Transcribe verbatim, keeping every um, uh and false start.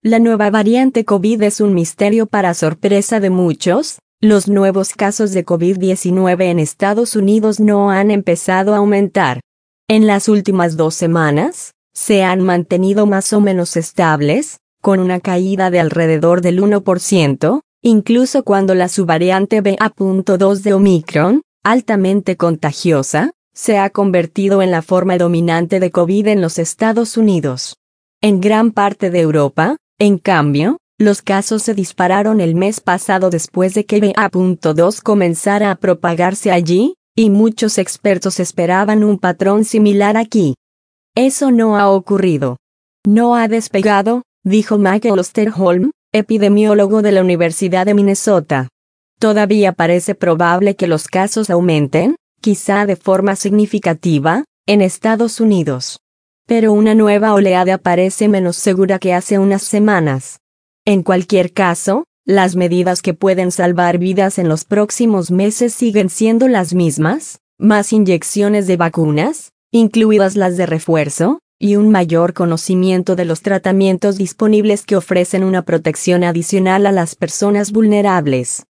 La nueva variante COVID es un misterio para sorpresa de muchos. Los nuevos casos de COVID diecinueve en Estados Unidos no han empezado a aumentar. En las últimas dos semanas, se han mantenido más o menos estables, con una caída de alrededor del uno por ciento, incluso cuando la subvariante B A punto dos de Omicron, altamente contagiosa, se ha convertido en la forma dominante de COVID en los Estados Unidos. En gran parte de Europa, en cambio, los casos se dispararon el mes pasado después de que B A punto dos comenzara a propagarse allí, y muchos expertos esperaban un patrón similar aquí. Eso no ha ocurrido. No ha despegado, dijo Michael Osterholm, epidemiólogo de la Universidad de Minnesota. Todavía parece probable que los casos aumenten, quizá de forma significativa, en Estados Unidos. Pero una nueva oleada parece menos segura que hace unas semanas. En cualquier caso, las medidas que pueden salvar vidas en los próximos meses siguen siendo las mismas: más inyecciones de vacunas, incluidas las de refuerzo, y un mayor conocimiento de los tratamientos disponibles que ofrecen una protección adicional a las personas vulnerables.